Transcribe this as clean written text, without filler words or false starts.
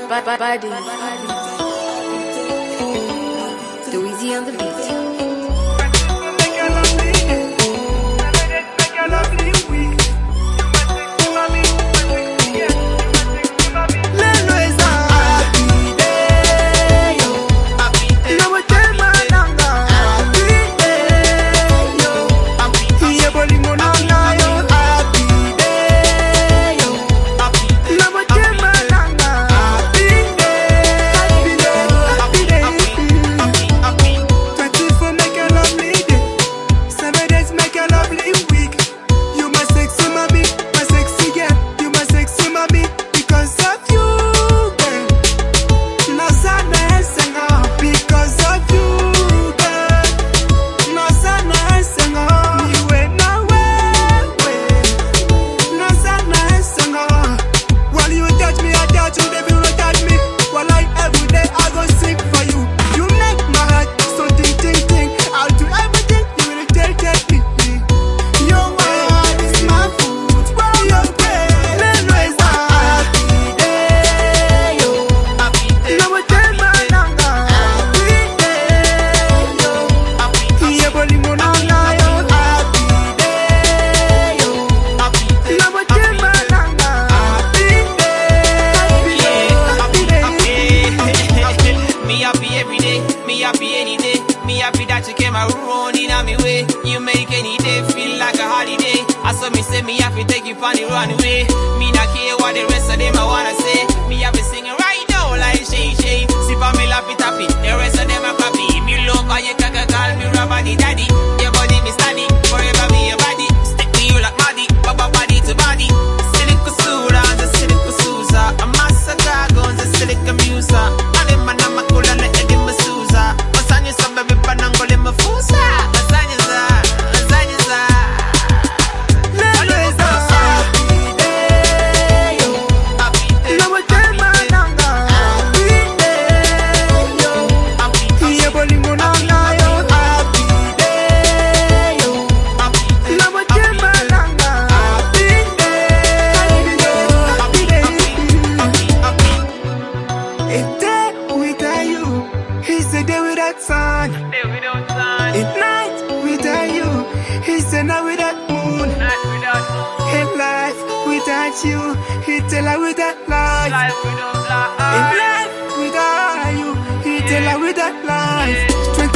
Body. Too easy on the beat. You make any day feel like a holiday. I saw me say me have to take you on the runway. Me not care what the rest of them I wanna say. Me have to singing right now like Shay Shay. See for me lappy tappy, the rest of them are copy. Me love how you can call me Rabbi Daddy. Your body me steady, forever be your body. Stick to you like Maddy, body to body. Silica Sura, the Silica Sousa. A massacre guns, the Silica Musa. And them man I'm a cool and the Eddie Masusa. What's on your suburb, Panangol in my Fusa? At night without you, it's a night without moon. In life without you, it's a life without life. In life without you, it's a life without life.